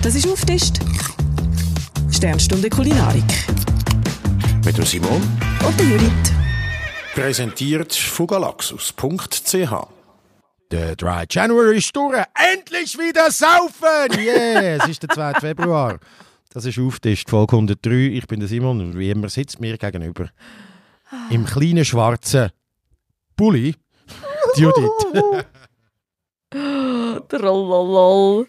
Das ist Auftischt. Sternstunde Kulinarik. Mit dem Simon Und der Judith. präsentiert von galaxus.ch. Der Dry January ist durch. Endlich wieder saufen! Yeah, es ist der 2. Februar. Das ist Auftisch, Folge 103. Ich bin der Simon und wie immer sitzt mir gegenüber im kleinen schwarzen Pulli die Judith. Trollolol.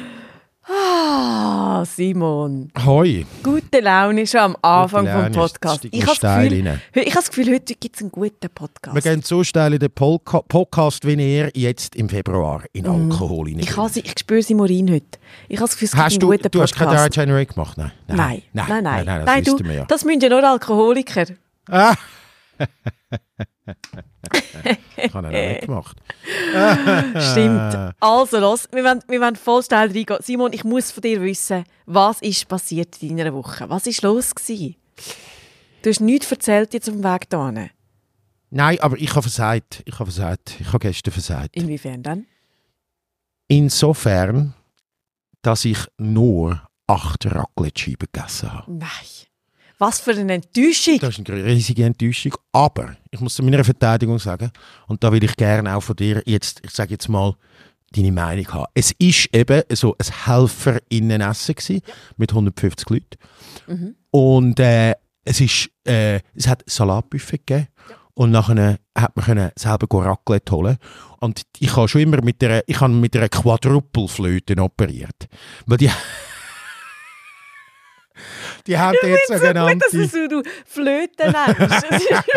Simon. Hoi. Gute Laune schon am Anfang Laune, vom Podcast. steigt Ich noch habe steil das, rein. Gefühl, heute gibt es einen guten Podcast. Wir gehen so steil in den Podcast, wie er jetzt im Februar in Alkohol hinein. Ich spüre Simorin heute. Ich habe das Gefühl, es gibt Hast einen du guten hast Podcast. kein Dry January gemacht? Nein. Nein, das du, wissen wir ja. das müssen ja nur Alkoholiker. Ich habe ihn auch nicht gemacht. Stimmt. Also los, wir wollen voll schnell reingehen. Simon, ich muss von dir wissen, was ist passiert in deiner Woche? Was war los gewesen? Du hast nichts erzählt jetzt auf dem Weg hierhin. Nein, aber ich habe versagt. Ich habe gestern versagt. Inwiefern dann? Insofern, dass ich nur 8 Raclette-Scheiben gegessen habe. Nein. Was für eine Enttäuschung. Das ist eine riesige Enttäuschung. Aber ich muss zu meiner Verteidigung sagen, und da will ich gerne auch von dir jetzt, ich sage jetzt mal, deine Meinung haben. Es war eben so ein Helferinnenessen gewesen, mit 150 Leuten. Mhm. Und es hat Salatbuffet gegeben. Ja. Und nachher hat man selber Raclette holen. Und ich habe schon immer mit einer Quadrupelflöte operiert. Weil die haben jetzt sogenannte... Dass du Flöte nennst.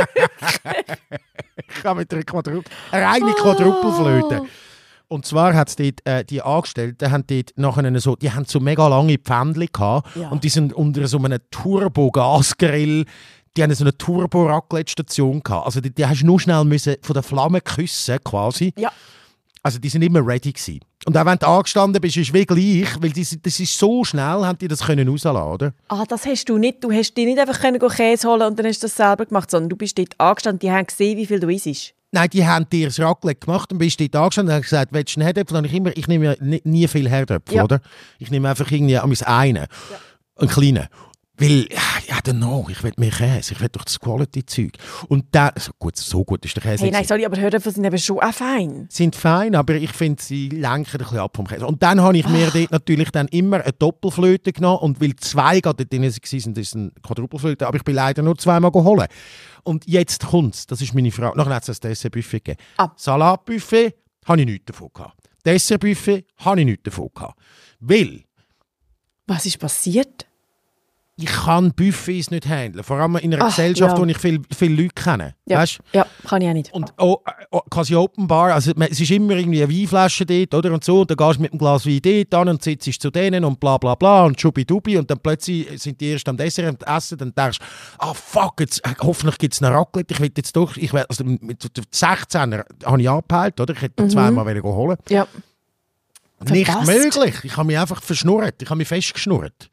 Ich habe mit einer eigene Quadrupelflöte. Und zwar hat es dort, die Angestellten haben dort nachher die haben so mega lange Pfändchen gehabt. Ja. Und die sind unter so einem Turbo-Gasgrill, die haben so eine Turbo-Raclette-Station gehabt. Also die hast du nur schnell müssen von der Flamme küssen quasi. Ja. Also die sind immer ready gewesen. Und auch wenn du angestanden bist, ist es wie gleich, weil das ist so schnell, haben die das können rauslassen, oder? Ah, das hast du nicht. Du hast dir nicht einfach Käse holen und dann hast du das selber gemacht, sondern du bist dort angestanden, die haben gesehen, wie viel du isst. Nein, die haben dir das Raclette gemacht und bist dort angestanden und haben gesagt, willst du einen Herdöpfel? Ich nehme nie viel Herdöpfel, ja. Oder? Ich nehme einfach irgendwie einen, ja. Einen kleinen. Weil, I don't know, ich will mehr Käse, ich will doch das Quality-Zeug. Und dann, so gut ist der Käse. Hey, nein, sorry, aber Herdöpfel sind eben schon auch fein. Sind fein, aber ich finde, sie lenken ein bisschen ab vom Käse. Und dann habe ich mir dort natürlich dann immer eine Doppelflöte genommen und weil 2 gerade drin waren, ist es eine Quadrupelflöte, aber ich bin leider nur 2-mal geholt. Und jetzt kommt es, das ist meine Frage, nachher hat es ein Dessertbuffet gegeben. Salatbuffet, habe ich nichts davon gehabt. Dessertbuffet, habe ich nichts davon gehabt. Weil... Was ist passiert? Ich kann Buffets nicht handeln. Vor allem in einer Gesellschaft, wo ich viele Leute kenne. Ja. Weißt? Ja, kann ich auch nicht. Und quasi Open Bar, also es ist immer irgendwie eine Weinflasche dort, oder? Und so, und dann gehst du mit einem Glas Wein dort an und sitzt zu denen und bla bla bla und schubidubi und dann plötzlich sind die erst am Dessert und essen, dann denkst du, fuck, jetzt, hoffentlich gibt es eine Raclette, ich will jetzt doch, also mit 16er habe ich angepeilt, oder? Ich hätte 2-mal holen. Ja. Nicht möglich, ich habe mich einfach verschnurrt, ich habe mich festgeschnurrt.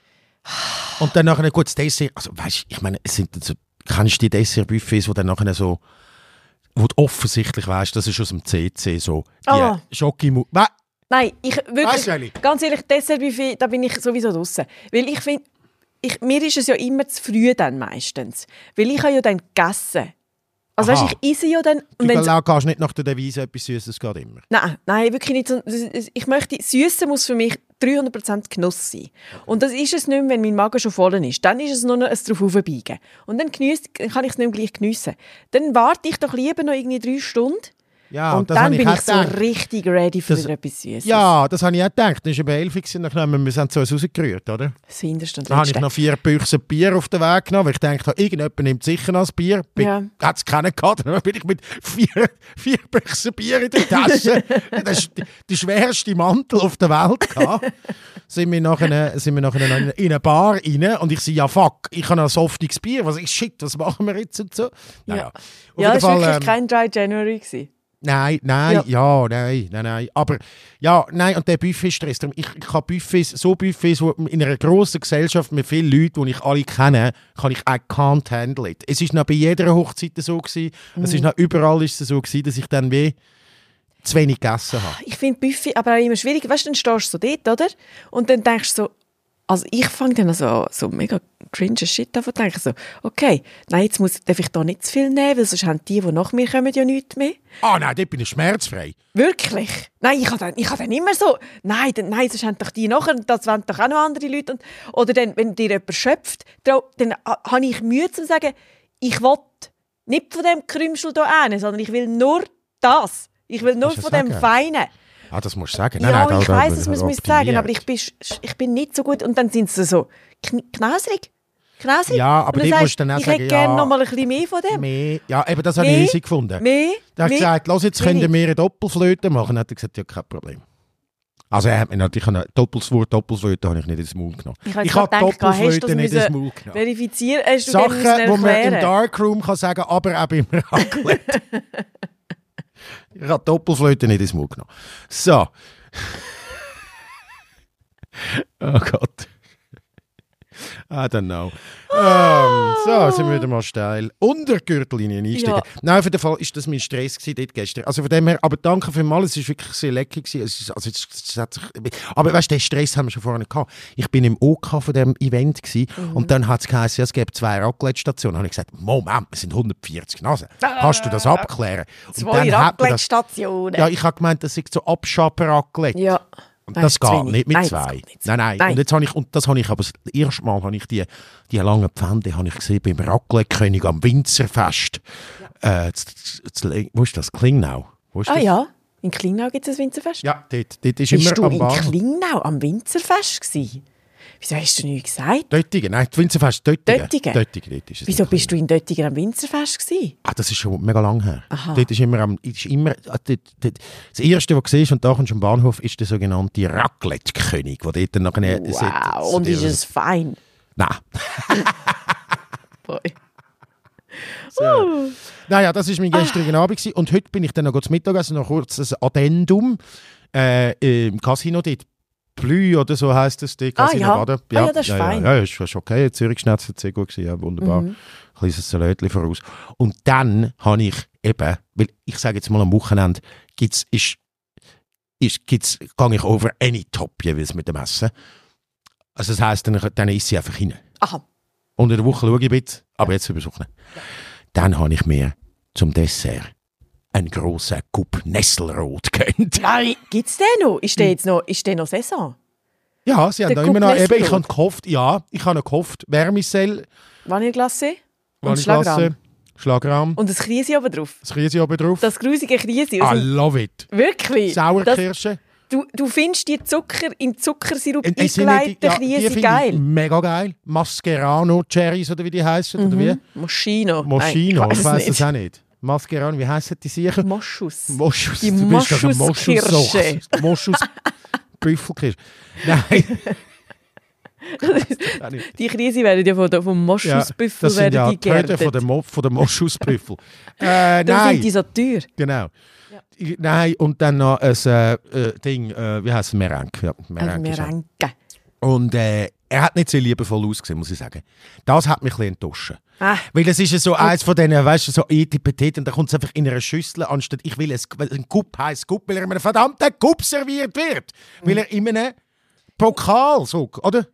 Und dann nachher gut das Dessert, also weißt, ich meine, es sind so, kennst du die Dessertbuffets, wo dann nachher so, wo du offensichtlich weißt, das ist aus dem CC so, die Schokimu... Nein, ich wirklich, ganz ehrlich, Dessertbuffet, da bin ich sowieso draussen. Weil ich finde, mir ist es ja immer zu früh dann meistens. Weil ich habe ja dann gegessen. Also weißt, ich esse ja dann... Du gehst nicht nach der Devise etwas Süßes, geht immer? Nein, wirklich nicht. Ich möchte, Süße muss für mich 300% Genuss sein. Und das ist es nicht mehr, wenn mein Magen schon voll ist. Dann ist es nur noch ein drauf aufbiegen. Und dann kann ich es nicht mehr gleich geniessen. Dann warte ich doch lieber noch irgendwie 3 Stunden. Ja, und dann bin ich so richtig ready für etwas Süßes. Ja, das habe ich auch gedacht. Das war eben 11 und dann haben wir so etwas rausgerührt, oder? Das Hinterste und Dann habe ich noch 4 Büchsen Bier auf den Weg genommen, weil ich dachte, irgendjemand nimmt sicher noch ein Bier. Hat es keinen gehabt. Dann bin ich mit 4 Büchsen Bier in der Tasche. Das ist die schwerste Mantel auf der Welt gehabt. Sind wir nachher in eine Bar rein und ich sage, ja fuck, ich habe ein softiges Bier. Shit, was machen wir jetzt und so? Naja. Ja, das war wirklich kein Dry January gewesen. Nein. Aber, und der Buffet-Stress. Ich kann Buffets, wo in einer grossen Gesellschaft mit vielen Leuten, die ich alle kenne, kann ich I can't handle it. Es war noch bei jeder Hochzeit so gewesen, es ist noch überall ist es so gewesen, dass ich dann zu wenig gegessen habe. Ich finde Buffet aber auch immer schwierig. Weißt du, dann stehst du so dort, oder? Und dann denkst du so, also ich fange dann so mega cringe Shit an und denke so, okay, nein, jetzt darf ich da nicht zu viel nehmen, weil sonst haben die nach mir kommen ja nichts mehr. Ah nein, dort bin ich schmerzfrei. Wirklich? Nein, ich habe dann immer so, nein, sonst haben doch die nachher, das wollen doch auch noch andere Leute. Oder dann, wenn dir jemand schöpft, dann habe ich Mühe zu sagen, ich will nicht von dem Krümschel hier hin, sondern ich will nur das. Ich will nur von dem Feinen. Ah, das musst du sagen. Ja, ich weiss, dass man es sagen, aber ich bin nicht so gut. Und dann sind sie so knasrig. Ja, aber die musst du dann auch ich sagen, hätte gerne noch mal ein bisschen mehr von dem. Mehr. Ja, eben das habe ich easy gefunden. Mehr. Er hat gesagt, los, jetzt könnt ihr mir eine Doppelflöte machen. Dann hat er gesagt, ja, kein Problem. Also er hat mir natürlich eine Doppelflöte habe ich nicht ins Maul genommen. Ich habe Doppelflöte nicht ins Maul genommen. Verifizieren, hast du Sachen, die man im Darkroom kann sagen, aber auch beim Raclette. Ich habe Doppelflöte nicht ins Maul genommen. So. Oh Gott. I don't know. So, sind wir wieder mal steil. Unter die Gürtellinie einsteigen. Ja. Nein, auf jeden Fall war das mein Stress dort gestern. Also von dem her, aber danke vielmals, es war wirklich sehr lecker. Aber weißt du, den Stress haben wir schon vorhin gehabt. Ich bin im OK von diesem Event und dann hat es geheißen, es gibt 2 Raclette-Stationen. Da habe ich gesagt, Moment, wir sind 140 Nasen. Kannst du das abklären? 2 Raclette-Stationen. Ja, ich habe gemeint, das ist so Abschaben-Raclette. Ja. Und das geht nicht mit 2. Nicht. Nein. Und jetzt habe ich, aber das erste Mal habe ich die langen Pfände habe ich gesehen beim Raclette-König am Winzerfest. Ja. Wo ist das? Klingnau? Ja, in Klingnau gibt es ein Winzerfest. Ja, dort ist immer am Bahnhof. Bist du in Klingnau am Winzerfest gewesen? Wieso hast du nichts gesagt? Döttingen, nein, das Winzerfest Döttingen. Dort ist es. Wieso bist du in Döttingen am Winzerfest gewesen? Das ist schon mega lang her. Aha. Dort ist immer das Erste, was du siehst, und da kommst du am Bahnhof, ist der sogenannte Raclette-König, der dort dann nachher... Wow, und ist es fein? Nein. Boy. So. Naja, das war mein gestrigen Abend gewesen. Und heute bin ich dann noch zum Mittagessen, noch kurz ein Addendum im Casino dort. Plü oder so heisst es, die Casino Baden. Ja, das ist fein. Ja, ist okay. Zürich-Schnetz hat sehr gut gewesen, ja, wunderbar. Kleines Salätchen voraus. Und dann habe ich eben, weil ich sage jetzt mal am Wochenende, gehe ich over any top jeweils mit dem Essen. Also das heisst, dann ist sie einfach rein. Aha. Unter der Woche schaue ich ein bisschen, aber jetzt übers Wochenende. Dann habe ich mir zum Dessert einen grossen Cup Nesselrot gegönnt. Nein, gibt es den noch? Ist der noch Saison? Ja, sie haben da immer noch, ich habe gehofft, Vermicelle. Vanilleglacé und Schlagrahm. Schlagrahm. Und das Kriesi oben drauf. Das grusige Kriesi. I love it. Wirklich? Sauerkirsche. Du findest die Zucker in Zuckersirup eingeleiteten Kriesi geil? Mega geil. Mascherano Cherries oder wie die heißen oder wie? Moschino. Ich weiss es auch nicht. Mascherano, wie heissen die sicher? Moschus. Die Moschuskirsche. Büffelkirsche. Nein. Die Krise werden ja vom Moschusbüffel. Das sind ja die Töte von der Moschusbüffel. Dann sind die so teuer. Genau. Ja. Nein, und dann noch ein Ding, wie heisst es? Merengue. Ja, Merengue. Und er hat nicht sehr liebevoll ausgesehen, muss ich sagen. Das hat mich ein bisschen enttäuscht. Weil es ist ja so eins von denen, weißt du, so Etipetete, und dann kommt es einfach in einer Schüssel, anstatt ich will ein Cup heisst Cup, weil er in einem verdammten Cup serviert wird. Weil er in einem Pokal, so, oder?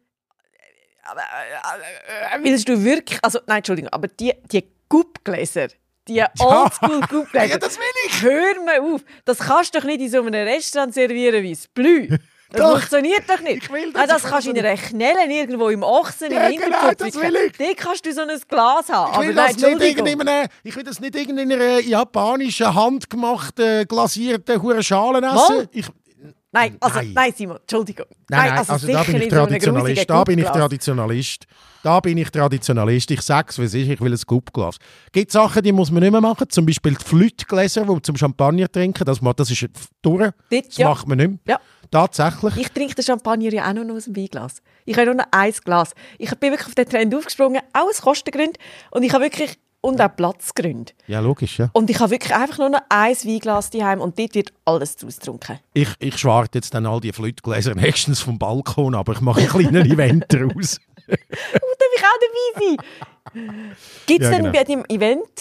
Willst du wirklich, also nein, Entschuldigung, aber die Cup-Gläser, die Oldschool-Cup-Gläser, ja, das will ich. Hör mal auf, das kannst du doch nicht in so einem Restaurant servieren wie das Blü. Das funktioniert doch nicht. Ich will das. Das kannst du in einer Knelle irgendwo im Ochsen, im Hinterkopf. Genau, das will ich. Dort kannst du so ein Glas haben. Ich will das nicht in einer japanischen, handgemachten, glasierten Schalen essen. Nein, Simon, Entschuldigung. Nein, also da bin ich Traditionalist. Da bin ich Traditionalist. Ich sage es, wie es ist, ich will ein Cup-Glas. Es gibt Sachen, die muss man nicht mehr machen. Zum Beispiel die Flütgläser, die zum Champagner trinken. Das ist durch. Das macht man nicht mehr. Ja. Tatsächlich. Ich trinke den Champagner ja auch noch aus dem Weinglas. Ich habe nur noch ein Glas. Ich bin wirklich auf den Trend aufgesprungen, auch aus Kostengründen. Und auch Platzgründe. Ja, logisch, ja. Und ich habe wirklich einfach nur noch ein Weinglas daheim und dort wird alles daraus getrunken. Ich schwarte jetzt dann all die Flütgläser nächstens vom Balkon, aber ich mache ein kleines Event daraus. Darf ich auch dabei sein? Gibt es denn bei dem Event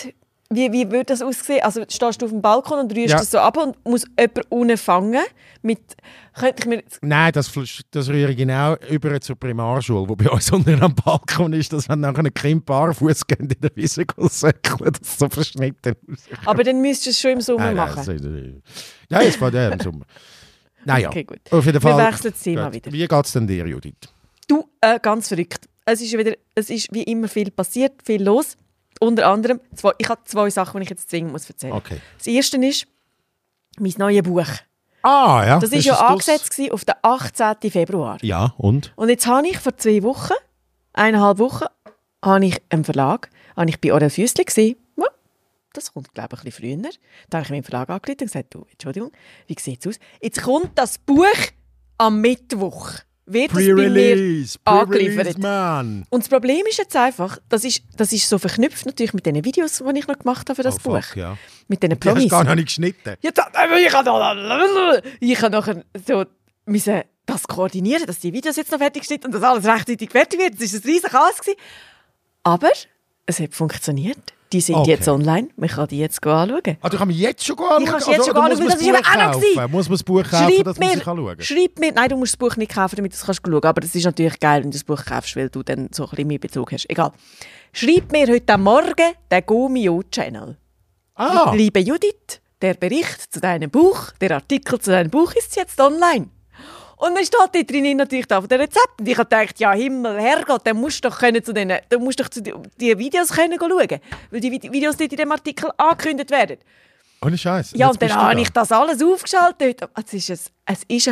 Wie würde das aussehen? Also stehst du auf dem Balkon und rührst Ja. das so ab und muss jemand unten fangen? Könnte ich mir... Nein, das rühre ich genau über zur Primarschule, wo bei uns unten am Balkon ist, dass wenn nachher ein Kind barfuß gehen in der Wiese säckeln, das ist so verschnitten aus. Aber dann müsstest du es schon im Sommer machen. Ja, jetzt war der im Sommer. Naja, Okay, gut. auf jeden Fall. Wir wechseln das Thema Gut. wieder. Wie geht es denn dir, Judith? Du, ganz verrückt. Es ist wie immer viel passiert, viel los. Unter anderem, ich habe 2 Sachen, die ich jetzt zwingend erzählen muss. Okay. Das erste ist mein neues Buch. Ah, ja. Das war ja angesetzt gewesen auf den 18. Februar. Ja, und? Und jetzt habe ich vor 2 Wochen, 1,5 Wochen, habe ich im Verlag, habe ich bei Orel Füssli gesehen. Ja, das kommt, glaube ich, ein bisschen früher. Da habe ich meinen Verlag angerufen und gesagt, du, Entschuldigung, wie sieht es aus? Jetzt kommt das Buch am Mittwoch. Wird das bei mir angeliefert. Man. Und das Problem ist jetzt einfach, das ist so verknüpft natürlich mit den Videos, die ich noch gemacht habe für das Buch. Fuck, ja. Mit den Die hast du Promis. gar noch nicht geschnitten. Ja, ich habe nachher so müssen das koordinieren, dass die Videos jetzt noch fertig sind und dass alles rechtzeitig fertig wird. Das war ein riesiges Chaos gewesen. Aber es hat funktioniert. Die sind Okay. jetzt online. Man kann die jetzt anschauen. Ah, du kannst mich jetzt schon anschauen? Ich kann es jetzt schon anschauen, weil das ist eben auch noch gewesen. Muss man das Buch kaufen, dass man sich anschauen kann? Schreib mir, nein, du musst das Buch nicht kaufen, damit du es schauen kannst. Aber das ist natürlich geil, wenn du das Buch kaufst, weil du dann so ein bisschen mehr Bezug hast. Egal. Schreib mir heute Morgen den Gomio-Channel. Ah, Liebe Judith, der Bericht zu deinem Buch, der Artikel zu deinem Buch ist jetzt online. Und dann steht dort drin natürlich da von den Rezepten. Und ich habe gedacht, ja Himmel, Herrgott, dann musst du doch die Videos können schauen, weil die Videos dort in dem Artikel angekündigt werden. ohne Scheiß. Ja, und dann habe ich das alles aufgeschaltet. Es ist ein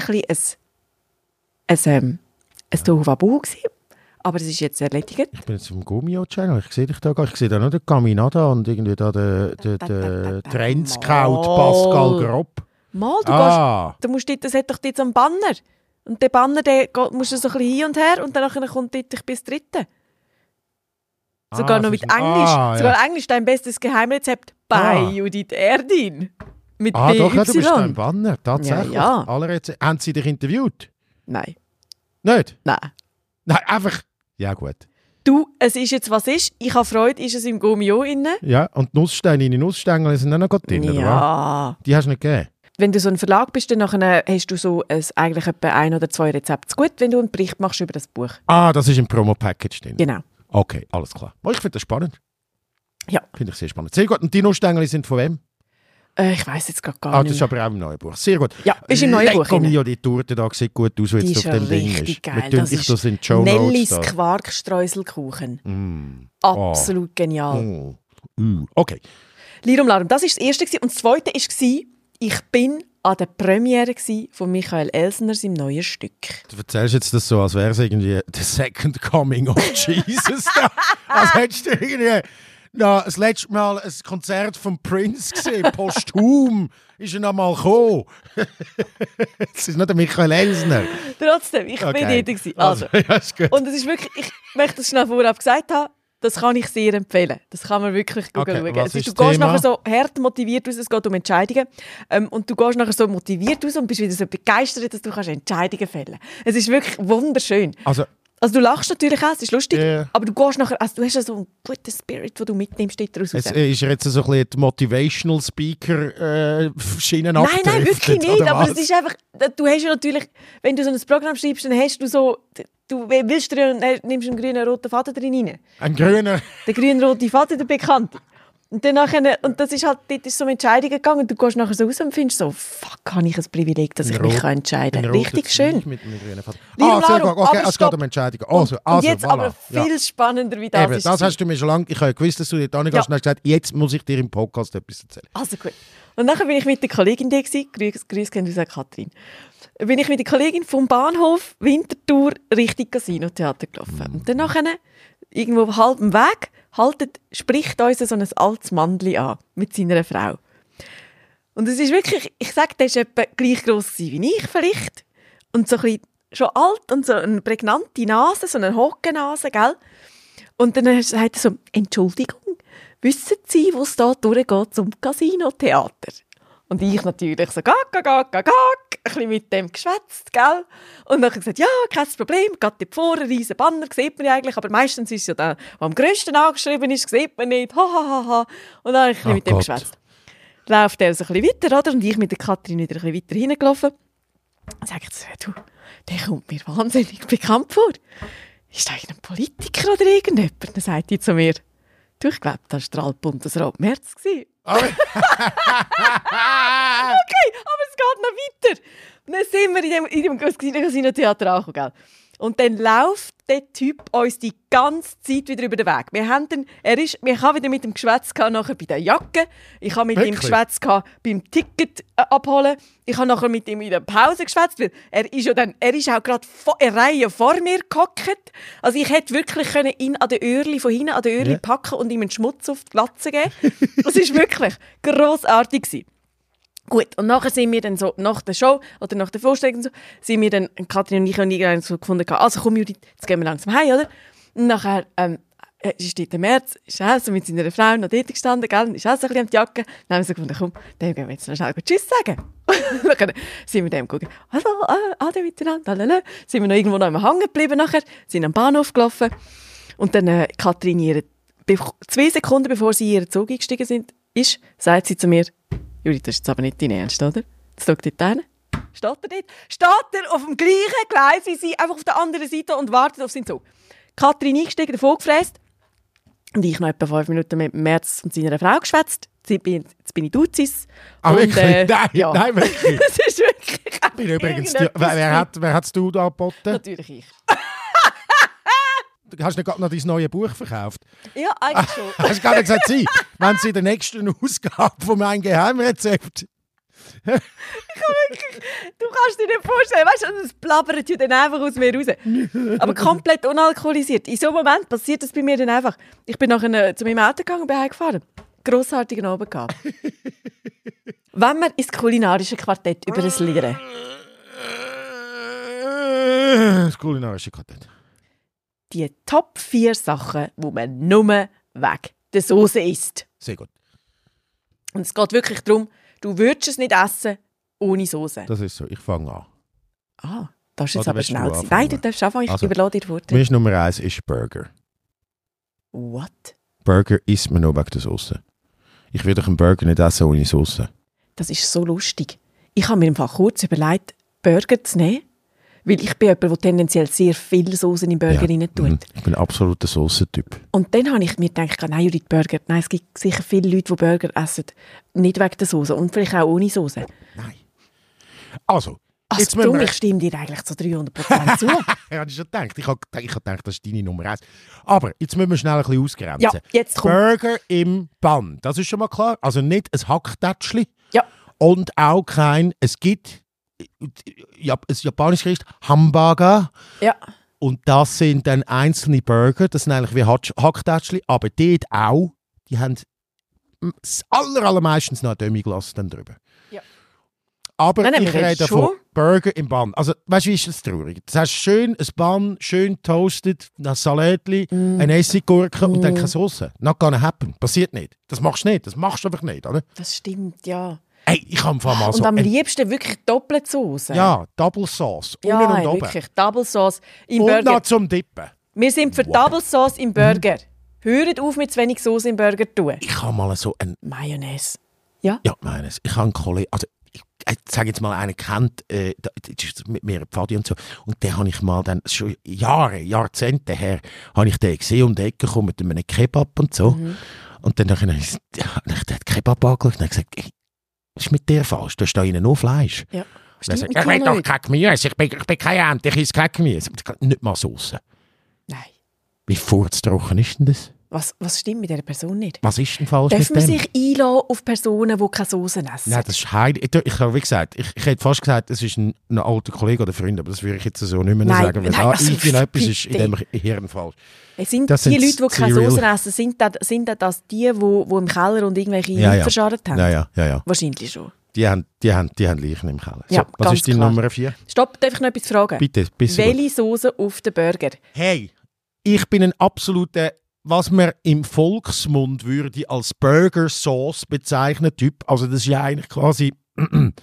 bisschen ein Tohuwabohu gewesen, aber es ist jetzt erledigt. Ich bin jetzt im Gummio-Channel. Ich sehe dich da gar. Ich sehe da nur den Caminada und irgendwie da den Trendscout Pascal Grob. Mal, das hat doch dort so einen Banner. Und der Banner, musst du so ein bisschen hin und her und dann kommt dort «Ich bin das Dritte». Sogar noch mit Englisch. Sogar Englisch, dein bestes Geheimrezept bei Judith Erdin. Mit BY. Doch, ja, du bist ein Banner. Tatsächlich. Ja. Haben sie dich interviewt? Nein. Nicht? Nein. Nein, einfach... Ja, gut. Du, es ist jetzt, was ist. Ich habe Freude, ist es im Gomio inne. Ja, und die Nussstängel sind auch noch drin, oder was? Ja. Die hast du nicht gegeben? Wenn du so ein Verlag bist, dann nachher hast du so eigentlich etwa 1 oder 2 Rezepte gut, wenn du einen Bericht machst über das Buch. Ah, das ist im Promo-Package drin. Genau. Okay, alles klar. Oh, ich finde das spannend. Ja. Finde ich sehr spannend. Sehr gut. Und die Nussstängel sind von wem? Ich weiss jetzt gar Ah, nicht das ist mehr. aber auch im neuen Buch. Sehr gut. Ja, ist im neuen Buch. Mio, die Torte da sieht gut aus, wie Die es ist auf dem Ding richtig ist. geil. Wir tun Das dich ist das in die Show Notes Nellis da. Quarkstreuselkuchen. Absolut genial. Okay. Lirum Larum, das war das Erste. Und das Zweite war, ich bin an der Premiere von Michael Elsner seinem neuen Stück. Du erzählst jetzt das so, als wäre es irgendwie the second coming of Jesus. Als hättest du irgendwie das letzte Mal ein Konzert von Prince gesehen, posthum ist er noch mal gekommen. Es ist nicht der Michael Elsner. Trotzdem, ich bin dort gewesen. Also. ja, ist gut. Und es ist wirklich, ich möchte es schnell vorab gesagt haben, das kann ich sehr empfehlen. Das kann man wirklich gut Okay, schauen. was ist Du das gehst Thema? nachher so hart motiviert aus, es geht um Entscheidungen. Und du gehst nachher so motiviert aus und bist wieder so begeistert, dass du kannst Entscheidungen fällen kannst. Es ist wirklich wunderschön. Also du lachst natürlich auch, es ist lustig, aber du gehst nachher, also du hast ja so einen guten Spirit, den du mitnimmst dort raus. Ist er jetzt so ein bisschen die Motivational Speaker Schienen Nein, wirklich nicht, aber was? es ist einfach, du hast ja natürlich, wenn du so ein Programm schreibst, dann hast du so, du willst nimmst einen grünen, roten Faden drin rein. Ein grüner. Der grün-rote Faden, der bekannte. Und dann nachher, und das ist halt, dort ist so um Entscheidungen gegangen und du gehst nachher so raus und findest so, fuck, habe ich ein Privileg, dass ich mich entscheiden kann. Richtig schön. Mit einem grünen Faden. Lirum Sehr Larum, gut. Okay, aber es geht stopp. um Entscheidungen. Und jetzt voilà. aber viel spannender, wie das Eben, ist. das hast du mir schon lange, ich habe gewusst, dass du dort angehst und hast gesagt, jetzt muss ich dir im Podcast etwas erzählen. Also gut. Und nachher bin ich mit der Kollegin da gewesen. Grüß gehen aus Katrin. Bin ich mit der Kollegin vom Bahnhof Winterthur Richtung Casino-Theater gelaufen. Und dann nachher, irgendwo auf halbem Weg, spricht uns so ein altes Mandli an mit seiner Frau. Und es ist wirklich, ich sage, der war etwa gleich gross wie ich vielleicht. Und so ein bisschen schon alt und so eine prägnante Nase, so eine Hockennase, gell? Und dann sagt er so, Entschuldigung, wissen Sie, wo es da durchgeht zum Casino-Theater? Und ich natürlich so, gack. bisschen mit dem geschwätzt, gell? Und dann gesagt, ja, kein Problem, geht dort vor, ein riesen Banner, sieht man ja eigentlich, aber meistens ist ja der, der am grössten angeschrieben ist, sieht man nicht, ha, ha, ha, ha. Und dann habe ich ein bisschen mit dem geschwätzt. Läuft er so ein bisschen weiter, oder? Und ich mit der Katrin wieder ein bisschen weiter hingelaufen. Dann sage ich so, du, der kommt mir wahnsinnig bekannt vor. Ist da ein Politiker oder irgendjemand? Dann sagt die zu mir, du, ich glaube, das war der Altbundesrat Merz. Okay, aber es geht noch weiter. Dann sind wir in dem Casino-Theater angekommen, gell? Und dann läuft der Typ uns die ganze Zeit wieder über den Weg. Wir haben wieder mit dem Geschwätz nachher bei der Jacke. Ich habe mit ihm Geschwätz beim Ticket abholen. Ich habe nachher mit ihm in der Pause geschwätzt. Er ist auch gerade eine Reihe vor mir gehockt. Also ich hätte wirklich ihn an den Öhrli von hinten an den Öhrli packen und ihm einen Schmutz auf die Glatze geben. Das war wirklich grossartig gewesen. Gut, und nachher sind wir dann so, nach der Show oder nach der Vorstellung so, sind wir dann, Katrin und ich, und so gefunden, also komm Judith, jetzt gehen wir langsam heim, oder? Und nachher ist dort der März, ist auch so mit seiner Frau noch dort gestanden, gell? Ist auch so ein bisschen an die Jacke. Dann haben wir so gefunden, komm, dem gehen wir jetzt noch schnell Tschüss sagen. Dann sind wir dem geguckt, hallo, ade miteinander, lalala. Sind wir noch irgendwo noch hängen geblieben nachher, sind am Bahnhof gelaufen. Und dann Katrin, 2 Sekunden bevor sie in ihren Zug eingestiegen ist, sagt sie zu mir, Judith, das ist jetzt aber nicht dein Ernst, oder? Jetzt schau dort hin. Steht er dort? Steht er auf dem gleichen Gleis wie sie, einfach auf der anderen Seite und wartet auf seinen Zug. Katrin eingestiegen, davon gefräst. Und ich noch etwa 5 Minuten mit März und seiner Frau geschwätzt. Jetzt bin ich Duzis. Ah, wirklich? Ja. Nein, wirklich? Das ist wirklich... Bin übrigens wer hat's du da geboten? Natürlich ich. Hast du gerade noch dein neues Buch verkauft? Ja, eigentlich schon. Hast du gar nicht gesagt, wenn sie in der nächsten Ausgabe von meinem Geheimrezept... Du kannst dir nicht vorstellen, weißt du, es plappert ja dann einfach aus mir raus. Aber komplett unalkoholisiert. In so einem Moment passiert das bei mir dann einfach. Ich bin nachher zu meinem Auto gegangen und bin heimgefahren. Grossartigen Abend gehabt. Wenn wir ins kulinarische Quartett über das Liedern. Das kulinarische Quartett. Die Top 4 Sachen, die man nur weg der Soße isst. Sehr gut. Und es geht wirklich darum, du würdest es nicht essen ohne Soße. Das ist so, ich fange an. Ah, das ist jetzt Oder aber willst schnell. du Nein, du darfst anfangen, ich überlasse dir die Worte. Mir ist Nummer 1 ist Burger. What? Burger isst man nur wegen der Soße. Ich würde einen Burger nicht essen ohne Soße. Das ist so lustig. Ich habe mir im Fall kurz überlegt, Burger zu nehmen, weil ich bin jemand, der tendenziell sehr viel Soße in den Burger rein tut. Ich bin ein absoluter Soßentyp. Und dann habe ich mir gedacht, nein, Judith, Burger, nein, es gibt sicher viele Leute, die Burger essen, nicht wegen der Soße und vielleicht auch ohne Soße. Nein. Also jetzt dumm, ich stimme dir eigentlich zu 300% zu. Ja, ich schon gedacht. Ich habe gedacht, das ist deine Nummer 1. Aber jetzt müssen wir schnell ein bisschen ausgrenzen. Ja, jetzt kommt. Burger im Bann, das ist schon mal klar. Also nicht ein Hacktätschli. Ja. Und auch kein, es gibt ein japanisches Gericht, Hamburger. Ja. Und das sind dann einzelne Burger, das sind eigentlich wie Hacktätschli, aber dort auch, die haben allermeistens noch ein Demi-Glace dann drüber. Ja. Aber ich rede von Burger im Bann. Also, weißt du, wie ist das traurig? Du hast schön ein Bann, schön toasted, ein Salätli, eine Essiggurke und dann keine Soße. Not gonna happen. Passiert nicht. Das machst du nicht. Das machst du einfach nicht, oder? Das stimmt, ja. Hey, ich habe mal so... Und am liebsten wirklich doppelt Soße. Ja, Double Sauce. Ja, unten und oben. wirklich. Double Sauce im und Burger. noch zum Dippen. Wir sind für Double Sauce im Burger. Hört auf mit zu wenig Soße im Burger zu tun. Ich habe mal so ein... Mayonnaise. Ja? Ja, Mayonnaise. Ich habe einen Kollegen... Also, ich sage jetzt mal, einen kennt, mit mir Pfadi und so. Und den habe ich mal dann, schon Jahrzehnte her, habe ich den gesehen um die Ecke gekommen mit einem Kebab und so. Und dann habe ich den Kebab angeschaut und habe gesagt, hey, was ist mit dir falsch? Du hast da innen nur Fleisch. Ja. Sagt, ich will doch kein Gemüse, ich bin kein Ente, ich esse kein Gemüse. Nicht mal Soße. Nein. Wie furztrocken ist denn das? Was stimmt mit dieser Person nicht? Was ist denn falsch Darf mit dem? man sich einlassen auf Personen, die keine Soße essen? Nein, das ist heilig. Ich habe wie gesagt, ich hätte fast gesagt, es ist ein alter Kollege oder Freund, aber das würde ich jetzt so nicht mehr sagen, weil da irgendetwas ist in dem Hirn falsch. Sind die Leute, die keine Soße essen, sind das die im Keller und irgendwelche verscharrt haben? Ja. Wahrscheinlich schon. Die haben Leichen im Keller. Ja, so, was ist deine Nummer 4? Stopp, darf ich noch etwas fragen? Bitte, bis welche Soße auf den Burger? Hey, ich bin ein absoluter, was man im Volksmund würde als Burger Sauce bezeichnen Typ. Also das ist ja eigentlich quasi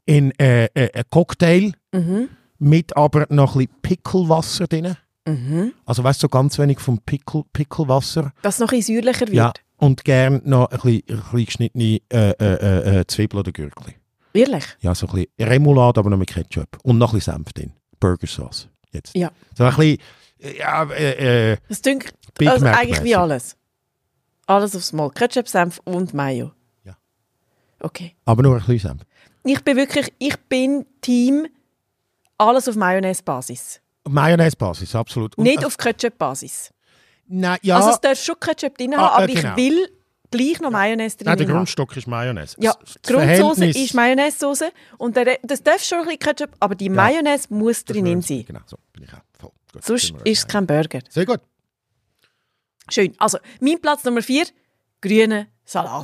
in ein Cocktail mit aber noch ein bisschen Pickelwasser drin. Also weißt du, so ganz wenig vom Pickelwasser. Dass es noch ein bisschen säuerlicher wird. Ja, und gerne noch ein bisschen geschnittene Zwiebeln oder Gürkli. Ehrlich? Ja, so ein bisschen Remoulade, aber noch mit Ketchup. Und noch ein bisschen Senf drin. Burgersauce. Jetzt. Ja. So ein bisschen... Ja, das klingt Big also Mac eigentlich wie alles. Alles aufs Mal. Ketchup, Senf und Mayo. Ja. Okay. Aber nur ein bisschen Senf. Ich bin Team alles auf Mayonnaise-Basis. Mayonnaise-Basis, absolut. Und Nicht auf Ketchup-Basis. Nein, ja. Also es darf schon Ketchup drin haben, aber genau. ich will gleich noch Mayonnaise drin Nein, der haben. Grundstock ist Mayonnaise. Ja, Das die Grundsoße Verhältnis- ist Mayonnaise-Soße und das darf schon ein bisschen Ketchup, aber die Mayonnaise muss Das drinnen muss- sein. Genau, so bin ich auch. Voll. Gut, Sonst sind wir ist es kein Burger. Sehr gut. Schön. Also, mein Platz Nummer 4, grüner Salat.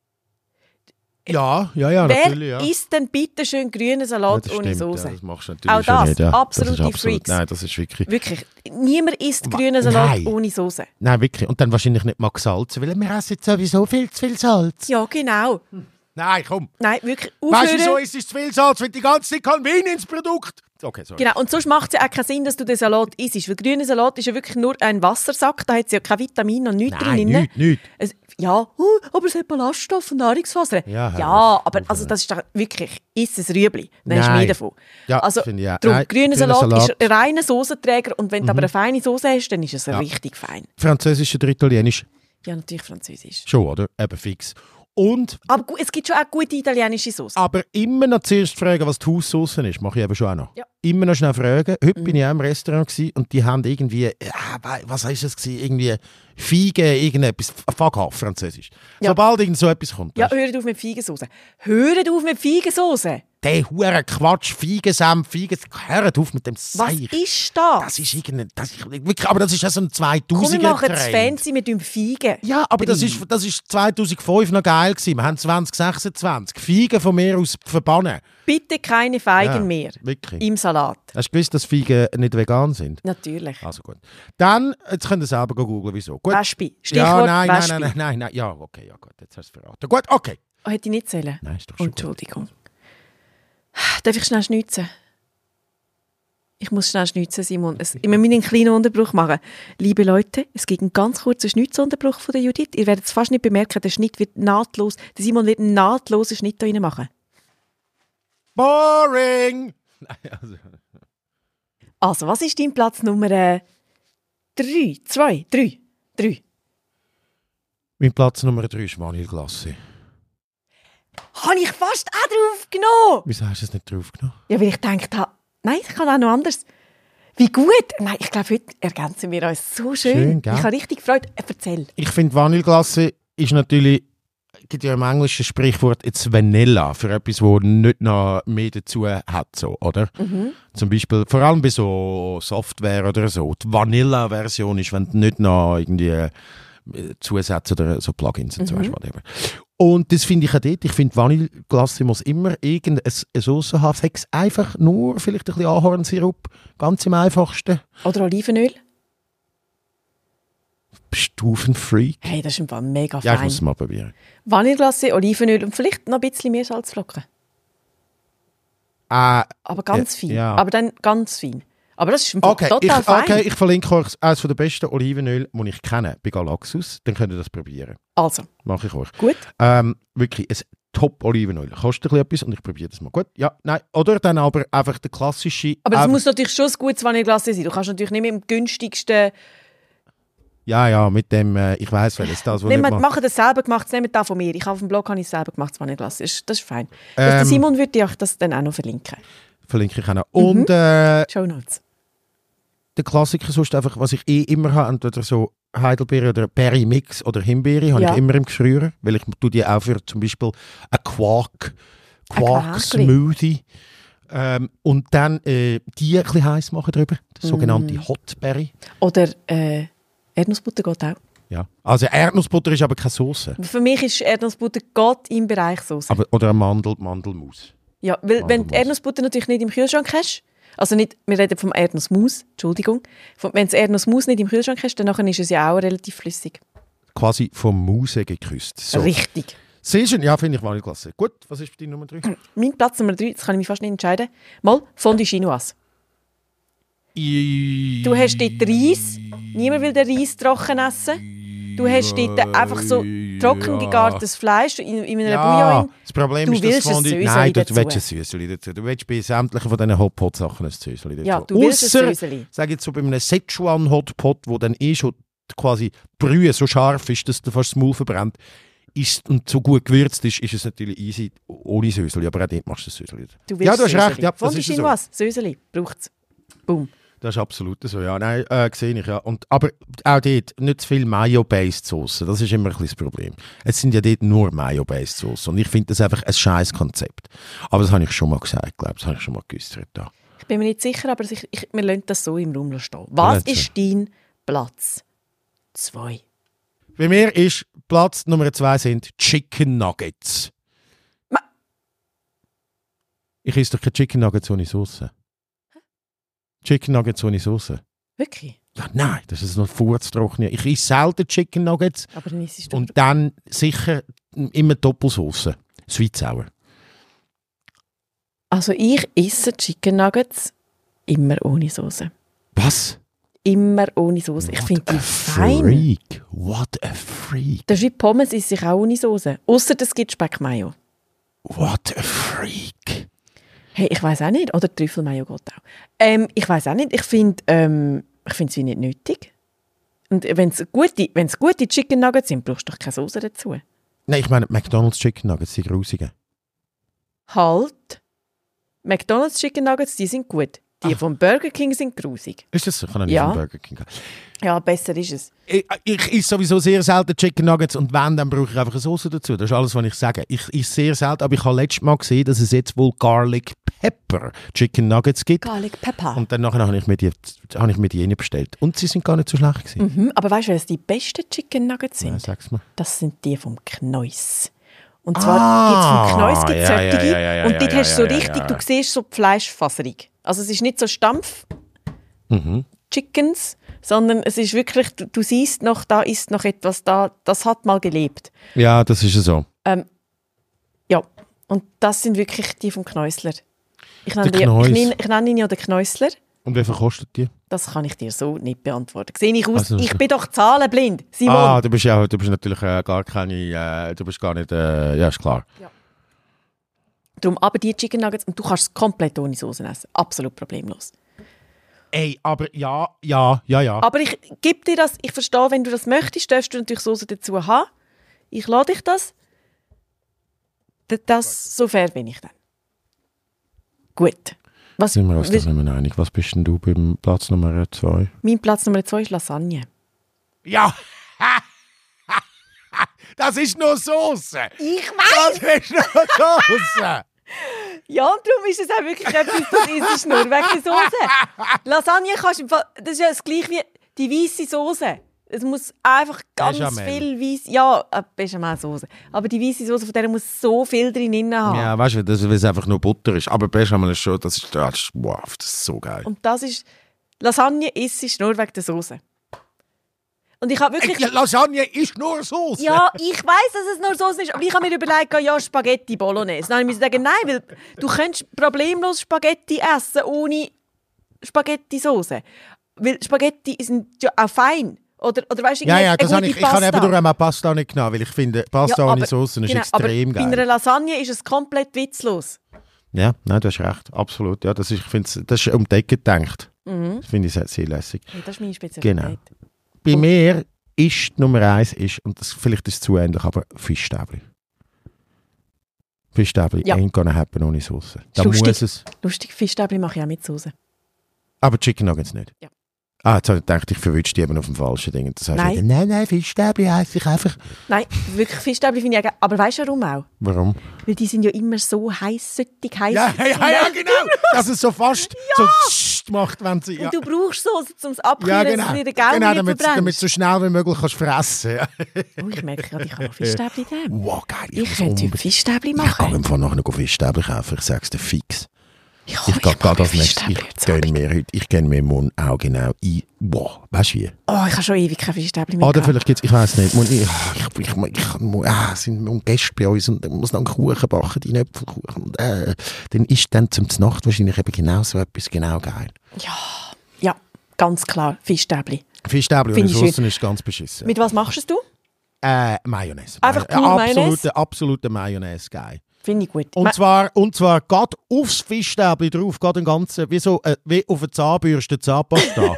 Ja, Wer natürlich. Ja. isst denn bitte schön grünen Salat das ohne stimmt, Soße? Ja, das machst du natürlich Auch schon das, nicht. Ja. absolute das ist absolut, Freaks. Nein, das ist wirklich... Wirklich. Niemand isst grünen Salat Nein. ohne Soße. Nein, wirklich. Und dann wahrscheinlich nicht mal gesalzen, weil wir essen jetzt sowieso viel zu viel Salz. Ja, genau. Nein, komm. Nein, wirklich. Weißt du, Aufhören. wieso ist es zu viel Salz? Weil die ganze Zeit Convenience-Produkt. Okay, sorry. Genau, und sonst macht es ja auch keinen Sinn, dass du den Salat isst. Weil grüner Salat ist ja wirklich nur ein Wassersack, da hat es ja kein Vitamin und nichts Nein, drin. nichts. Ja, aber es hat Ballaststoffe und Nahrungsfasern. Ja, aber also das ist doch wirklich, iss ein Rüebli, dann hast du Nein. mehr davon. Ja, also, finde ich auch. darum, Nein, grüner grüner Salat Salat. ist ein reiner Soßenträger und wenn du aber eine feine Soße hast, dann ist es richtig fein. Französisch oder Italienisch? Ja, natürlich Französisch. Schon, oder? Eben fix. Und Aber es gibt schon auch gute italienische Soße. aber immer noch zuerst fragen, was die Haussauce ist. Mache ich eben schon auch noch. Ja. Immer noch schnell fragen. Heute bin ich auch im Restaurant gewesen und die haben irgendwie, was war es gewesen? Irgendwie Feigen, irgendetwas, fuck off, Französisch. Ja. Sobald irgend so etwas kommt. Ja, weisst du, hört auf mit Feigensoße. Hört auf mit Feigensoße. der hure Quatsch, Feigensenf, hört auf mit dem Was Seich. ist das? Das ist irgendein, wirklich, aber das ist ja so ein 2000er Komm, wir machen das Trend. Fancy mit dem Feigen. Ja, aber das drin. ist 2005 noch geil gewesen. Wir haben 2026. Feigen von mir aus verbannen. Bitte keine Feigen Ja, mehr wirklich. im Salat. Hast du gewusst, dass Feigen nicht vegan sind? Natürlich. Also gut. Dann, jetzt könnt ihr selber googeln, wieso. Gut. Wespi. Ja, Stichwort nein. Wespi. Ja, okay, ja gut, jetzt hast du es verraten. Gut, okay. Oh, hätte ich nicht zählen? Nein, ist doch schon Entschuldigung. Darf ich schnell schnitzen? Ich muss schnell schnitzen, Simon. Wir müssen einen kleinen Unterbruch machen. Liebe Leute, es gibt einen ganz kurzen Schnitzunterbruch von der Judith. Ihr werdet es fast nicht bemerken, der Schnitt wird nahtlos, der Simon wird einen nahtlosen Schnitt da rein machen. Boring! Also, was ist dein Platz Nummer 3? 3. Mein Platz Nummer 3 ist Vanilleglasse. Habe ich fast auch drauf genommen? Wieso hast du es nicht draufgenommen? Ja, weil ich gedacht habe, nein, ich kann auch noch anders. Wie gut! Nein, ich glaube, heute ergänzen wir uns so schön. Schön, gell? Ich habe richtig gefreut. Erzähl. Ich finde, Vanilleglasse ist natürlich, gibt ja im englischen Sprichwort jetzt Vanilla für etwas, wo nicht noch mehr dazu hat, so, oder? Zum Beispiel, vor allem bei so Software oder so, die Vanilla-Version ist, wenn du nicht noch irgendwie Zusätze oder so Plugins und so hast, whatever. Und das finde ich auch dort. Ich finde, Vanilleglasse muss immer irgendeine Sauce haben. Sechs einfach nur vielleicht ein bisschen Ahornsirup, ganz im einfachsten. Oder Olivenöl. Stufenfreak. Hey, das ist im Fall mega Ja, ich fein. muss es mal probieren. Vanilleglasse, Olivenöl und vielleicht noch ein bisschen mehr Salzflocken. Aber ganz fein. ja. Aber dann ganz fein. Aber das ist im Fall total fein. Okay, ich verlinke euch eines der besten Olivenöl, die ich kenne, bei Galaxus. Dann könnt ihr das probieren. Also, Mache ich euch. gut. Wirklich ein Top-Olivenöl. Kostet ein bisschen etwas und ich probiere das mal. Gut, ja, nein. Oder dann aber einfach der klassische... Aber es muss natürlich schon ein gutes Vanilleglasse sein. Du kannst natürlich nicht mit dem günstigsten... Ja, mit dem... ich weiss, welches das, was Nehmen nicht wir macht. machen das selber gemacht, nehmt das von mir. Ich habe auf dem Blog habe ich selber gemacht, das Vanilleglasse. Das ist fein. Der Simon würde euch das dann auch noch verlinken. Verlinke ich auch noch. Und Show Notes. der Klassiker sonst einfach, was ich immer habe, entweder so Heidelbeere oder Berry-Mix oder Himbeere, habe Ja. ich immer im Geschrüren, weil ich tue die auch für zum Beispiel einen Quark-Smoothie. Und dann die ein bisschen heiß machen drüber, das sogenannte Hotberry. Oder Erdnussbutter geht auch. Ja. Also Erdnussbutter ist aber keine Soße. Für mich ist Erdnussbutter geht im Bereich Soße. Oder eine Mandelmus. Ja, weil wenn du Mandelmus. Erdnussbutter natürlich nicht im Kühlschrank hast, also nicht, wir reden vom Erdnussmus, Entschuldigung. Wenn du Erdnussmus nicht im Kühlschrank hast, dann ist es ja auch relativ flüssig. Quasi vom Muse geküsst. So. Richtig. Sehr schön, ja, finde ich Vanilleglacé. Gut, was ist bei dir Nummer 3? Mein Platz Nummer 3, das kann ich mich fast nicht entscheiden. Mal, Fondue Chinoise. Du hast dort Reis. Niemand will den Reis trocken essen. Du hast dort einfach so trocken gegartes Fleisch in einer Bouillon. Das Problem ist, dass Fondue... Nein, du willst ein Süßeli dazu. Du willst bei sämtlichen von diesen Hotpot-Sachen ein Süßeli dazu. Ja, du willst ein Süßeli. Sag jetzt so bei einem Szechuan-Hotpot, wo dann schon quasi die Brühe so scharf ist, dass du fast das Maul verbrennt, und so gut gewürzt ist es natürlich easy ohne Süßeli. Aber auch dort machst du ein Süßeli. Du hast recht. Ja, das ist so. Süßeli braucht es. Boom. Das ist absolut so, ja. Nein, sehe ich, ja. Aber auch dort nicht zu viel Mayo-based Sauce. Das ist immer ein bisschen das Problem. Es sind ja dort nur Mayo-based Sauce. Und ich finde das einfach ein scheiß Konzept. Aber das habe ich schon mal gesagt, glaube ich. Das habe ich schon mal geäußert. Ja. Ich bin mir nicht sicher, aber wir lassen das so im Raum stehen. Was ist dein Platz 2? Bei mir ist Platz Nummer 2 sind Chicken Nuggets. Ich esse doch keine Chicken Nuggets ohne Sauce. Chicken Nuggets ohne Sauce. Wirklich? Ja, nein, das ist noch furztrocken. Ich esse selten Chicken Nuggets. Aber dann isst du und dann sicher immer Doppelsauce. Sweet Sour. Also ich esse Chicken Nuggets immer ohne Sauce. Was? Immer ohne Sauce. Ich finde die fein. Freak. What a freak. Das ist wie Pommes, esse ich auch ohne Sauce. Ausser es gibt Speckmayo. What a freak. Hey, ich weiß auch nicht. Oder Trüffelmayo geht auch. Ich weiß auch nicht. Ich finde es wie nicht nötig. Und wenn es gute Chicken Nuggets sind, brauchst du doch keine Sauce dazu. Nein, ich meine McDonald's Chicken Nuggets, die grusigen. Halt. McDonald's Chicken Nuggets, die sind gut. Die vom Burger King sind grusig. Ist das so? Ich kann auch nicht vom Burger King gehen. Ja, besser ist es. Ich esse sowieso sehr selten Chicken Nuggets und wenn, dann brauche ich einfach eine Sauce dazu. Das ist alles, was ich sage. Ich esse sehr selten, aber ich habe letztes Mal gesehen, dass es jetzt wohl Garlic Pepper Chicken Nuggets gibt. Garlic Pepper. Und dann habe ich mir die bestellt. Und sie sind gar nicht so schlecht gewesen. Mhm, aber weißt du, was die besten Chicken Nuggets sind? Ja, sag's mir. Das sind die vom Knäuss. Und zwar gibt es vom Knäuss solche. Und dort hast du so richtig, du siehst so die Fleischfaserung. Also es ist nicht so Stampf-Chickens, sondern es ist wirklich, du siehst noch, da ist noch etwas da, das hat mal gelebt. Ja, das ist so. Ja, und das sind wirklich die vom Knäussler. Ich nenne ihn ja den Knäussler. Und wie viel kostet die? Das kann ich dir so nicht beantworten. Sehe ich aus? Also, ich bin doch zahlenblind, Simon. Du bist natürlich gar keine, du bist gar nicht, ja, ist klar. Ja. Darum aber die Chicken Nuggets, und du kannst es komplett ohne Soße essen. Absolut problemlos. Ey, aber ja. Aber ich gebe dir das, ich verstehe, wenn du das möchtest, darfst du natürlich Soße dazu haben. Ich lade dich das. Das so fair bin ich dann. Gut. Sind wir uns das nicht mehr einig? Was bist denn du beim Platz Nummer 2? Mein Platz Nummer 2 ist Lasagne. Ja! Das ist nur Soße! Ich weiß! Das ist nur Soße! Ja, und darum ist es auch wirklich etwas, das ist nur wegen der Soße. Lasagne kannst du im Fall, das ist ja das gleiche wie die weisse Soße. Es muss einfach ganz viel weiss... Ja, Bechamel-Soße. Aber die weisse Soße, von der muss so viel drin haben. Ja, weißt du, weil es einfach nur Butter ist. Aber Bechamel ist schon... Das ist so geil. Und das ist... Lasagne ist nur wegen der Soße. Und ich habe wirklich... Lasagne ist nur Soße. Ja, ich weiss, dass es nur Soße ist. Aber ich habe mir überlegt, ja, Spaghetti Bolognese. Dann habe ich mir gesagt, nein, weil du könntest problemlos Spaghetti essen ohne Spaghetti-Soße. Weil Spaghetti sind ja auch fein. Oder weißt du, ich habe eben durch einmal Pasta nicht genommen, weil ich finde, Pasta ohne Soße ist extrem geil. Bei einer Lasagne ist es komplett witzlos. Ja, nein, du hast recht, absolut. Ja, das ist um die Ecke gedacht. Das finde ich sehr lässig. Ja, das ist meine Spezialität. Genau. Bei mir ist Nummer 1, und das, vielleicht ist es zu ähnlich, aber Fischstäbli. Fischstäbli ain't gonna happen ohne Soße. Da muss es. Lustig, Fischstäbli mache ich auch mit Soße. Aber Chicken Nuggets nicht? Ja. Jetzt habe ich gedacht, ich verwünsche die eben auf dem falschen Ding. Das heißt nein, Fischstäbli heisse ich einfach. Nein, wirklich Fischstäbli finde ich auch. Aber weißt du warum auch? Warum? Weil die sind ja immer so heißsüchtig. Ja, genau. Dass es so fast so macht, wenn sie... Und du brauchst Soße, um es abkühlen, dass es nicht den Gaumen nicht damit so schnell wie möglich kannst fressen. Ich merke gerade, ich habe noch Fischstäbli da. Wow, geil. Ich könnte Fischstäbli machen. Ich kann im Fall nachher noch Fischstäbli kaufen, ich sage es dir fix. Ich gehe gerade als nächstes. Ich gönne mir morgen auch genau ein. Wow, weißt du wie? Oh, ich habe schon ewig keine Fischstäbchen mehr. Oder vielleicht gibt es, ich weiss nicht, sind Gäste bei uns und muss noch einen Kuchen backen, die Äpfelkuchen. Und, dann ist dann zum Nacht wahrscheinlich eben genau so etwas genau geil. Ja, ganz klar, Fischstäbchen. Fischstäbchen und Soßen ist ganz beschissen. Mit was machst du? Mayonnaise. Einfach pur Mayonnaise? Absolute Mayonnaise, geil. Finde ich gut. Und zwar gerade aufs Fischstäbchen drauf, gerade den ganzen, wie auf eine Zahnbürste Zahnpasta.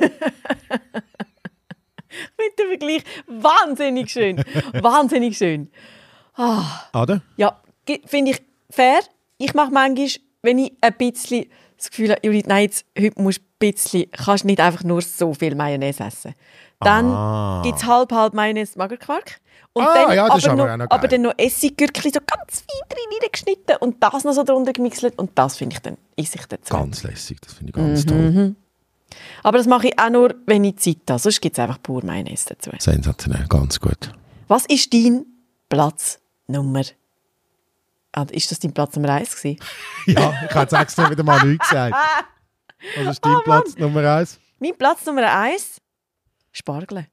Mit dem Vergleich, wahnsinnig schön. Wahnsinnig schön. Oder? Ja, finde ich fair. Ich mache manchmal, wenn ich ein bisschen das Gefühl habe, Judith, nein, heute musst du ein bisschen, kannst nicht einfach nur so viel Mayonnaise essen. Dann gibt es halb Mayonnaise Magerquark. Und dann ja, das aber dann noch Essiggürkchen so ganz fein reingeschnitten und das noch so drunter gemixelt und das finde ich dann, esse ich dazu. Ganz lässig, das finde ich ganz toll. Aber das mache ich auch nur, wenn ich Zeit habe, sonst gibt es einfach pur Mayonnaise dazu. Sensationell, ganz gut. Was ist dein Platz Nummer? Ist das dein Platz Nummer 1 gewesen? Ja, ich habe jetzt extra wieder mal nichts gesagt. Was ist dein Platz Nummer 1? Mein Platz Nummer 1? Spargel.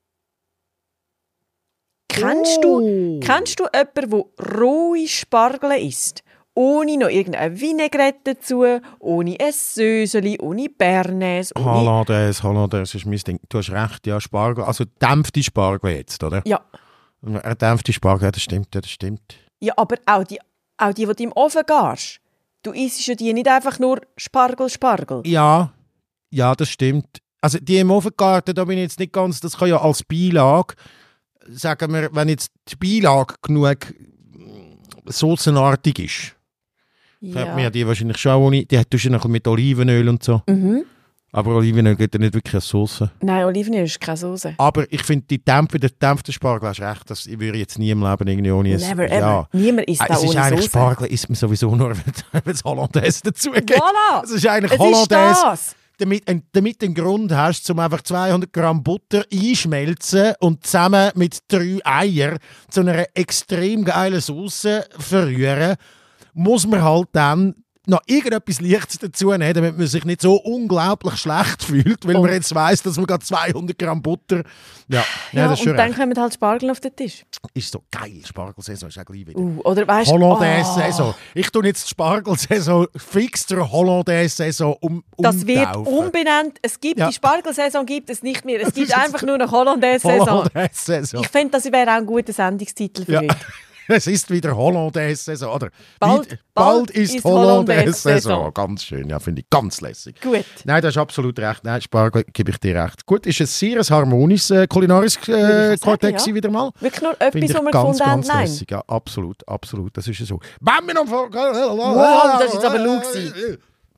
Kennst du jemanden, der rohe Spargel isst? Ohne noch irgendeine Vinaigrette dazu, ohne ein Söseli, ohne Bernays. Hollandaise ist mein Ding. Du hast recht, ja, Spargel. Also dämpfte Spargel jetzt, oder? Ja. Dämpfte Spargel, ja, das stimmt. Ja, aber auch die du im Ofen gärst. Du isst ja die nicht einfach nur Spargel. Ja, das stimmt. Also die im Ofen gegart, da bin ich jetzt nicht ganz, das kann ja als Beilage, sagen wir, wenn jetzt die Beilage genug soßenartig ist, fällt mir die wahrscheinlich schon ohne, die tust du noch mit Olivenöl und so. Mhm. Aber Olivenöl geht ja nicht wirklich als Soße. Nein, Olivenöl ist keine Soße. Aber ich finde, der dämpfte Spargel, hast recht, das würde ich jetzt nie im Leben irgendwie ohne es. Never ever. Niemand isst da ohne Soße. Es ist eigentlich Spargel, isst man sowieso nur, wenn es Hollandaise dazu gibt. Voilà! Es ist eigentlich Hollandaise. Damit den Grund hast, um einfach 200 Gramm Butter einschmelzen und zusammen mit 3 Eiern zu einer extrem geilen Sauce verrühren, muss man halt dann noch irgendetwas Leichtes dazu nehmen, damit man sich nicht so unglaublich schlecht fühlt, weil man jetzt weiss, dass man gerade 200 Gramm Butter... Ja, das ist schon und dann recht. kommen halt Spargel auf den Tisch. Ist so geil, Spargelsaison ist auch gleich wieder. Oder weißt Hollandaise-Saison. Ich tue jetzt die Spargelsaison fix der Hollandaise-Saison Das wird umbenannt. Die Spargelsaison gibt es nicht mehr. Es gibt einfach nur eine Hollandaise-Saison. Ich fände, das wäre auch ein guter Sendungstitel für heute. Es ist wieder Hollandaise-Saison, oder? Bald ist Hollandaise-Saison. Ganz schön, ja, finde ich ganz lässig. Gut. Nein, du hast absolut recht. Nein, Spargel gebe ich dir recht. Gut, ist ein sehr harmonisches kulinarisches Kortex wieder mal. Wirklich nur etwas, was wir gefunden haben? Nein. Lässig. Ja, absolut, das ist so. Wow, das ist jetzt aber laut gewesen.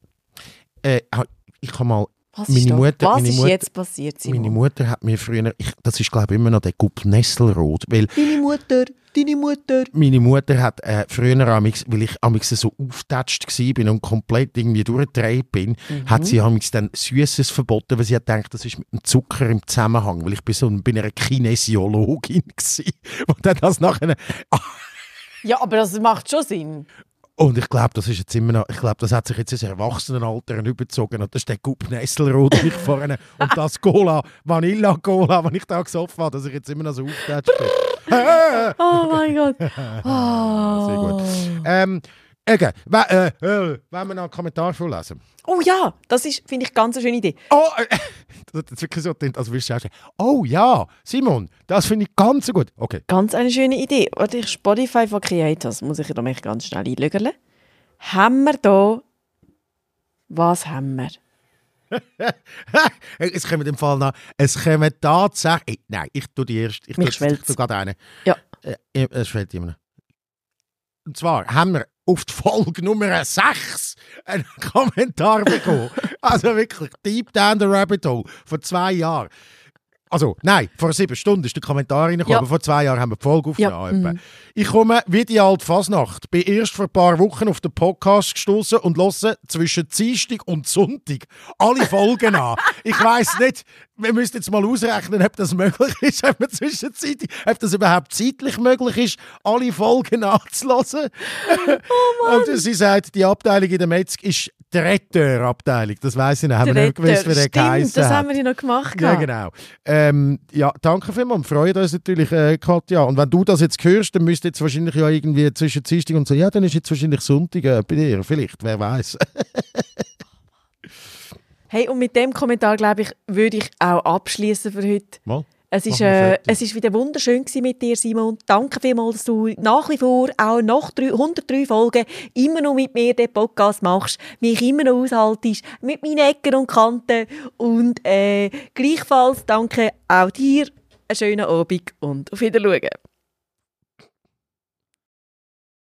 Ich habe mal... Was ist jetzt passiert, Simon? Meine Mutter hat mir früher... Das ist, glaube ich, immer noch der Gup Nesselrot. Weil Deine Mutter. Meine Mutter hat früher, weil ich so aufgetatscht war und komplett irgendwie durchgedreht bin, hat sie dann Süßes verboten, weil sie hat gedacht, das ist mit dem Zucker im Zusammenhang, weil ich bin eine Kinesiologin war. Und dann das nachher... Ja, aber das macht schon Sinn. Und ich glaube, das ist jetzt immer noch, das hat sich jetzt ins Erwachsenenalter überzogen. Und das ist der Gup Nesselrot, den ich vorne, und das Vanilla Cola, das ich da gesoffen habe, dass ich jetzt immer noch so aufgetatscht bin. Oh mein Gott. Sehr gut. Wollen wir noch einen Kommentar vorlesen? Oh ja, das ist, finde ich, ganz eine schöne Idee. Das ist wirklich so, als würdest du sagen, oh ja, Simon, das finde ich ganz gut. Okay. Ganz eine schöne Idee. Warte, Spotify von Creators, muss ich da mich ganz schnell einlögern. Haben wir da... Was haben wir? Es kommen im Fall noch... Es kommen tatsächlich... Nein, ich tue die erst. Ich tue gerade einen. Ja. Es schwellt immer noch. Und zwar haben wir auf die Folge Nummer 6 einen Kommentar bekommen. Also wirklich, Deep Down the Rabbit Hole, vor 2 Jahren. Also, nein, vor 7 Stunden ist der Kommentar reingekommen, aber vor 2 Jahren haben wir die Folge aufgenommen. Ja. Ich komme wie die alte Fasnacht. Bin erst vor ein paar Wochen auf den Podcast gestoßen und höre zwischen Dienstag und Sonntag alle Folgen an. Ich weiss nicht, wir müssen jetzt mal ausrechnen, ob das möglich ist, ob das überhaupt zeitlich möglich ist, alle Folgen anzuhören. Oh Mann. Und sie sagt, die Abteilung in der Metzg ist Traiteur-Abteilung, das weiss ich noch. Haben wir nicht gewusst, wie der geheissen das hat. haben wir ja noch gemacht. Ja, genau. Ja, danke vielmals. Wir freuen uns natürlich, Katja. Und wenn du das jetzt hörst, dann müsste jetzt wahrscheinlich ja irgendwie zwischen Dienstag und so, ja, dann ist jetzt wahrscheinlich Sonntag bei dir. Vielleicht, wer weiß. Hey, und mit dem Kommentar, glaube ich, würde ich auch abschließen für heute. Mal. Es ist wieder wunderschön gewesen mit dir, Simon. Danke vielmals, dass du nach wie vor, auch nach 103 Folgen, immer noch mit mir den Podcast machst, mich immer noch aushaltest, mit meinen Ecken und Kanten. Und gleichfalls danke auch dir. Einen schönen Abend und auf Wiedersehen.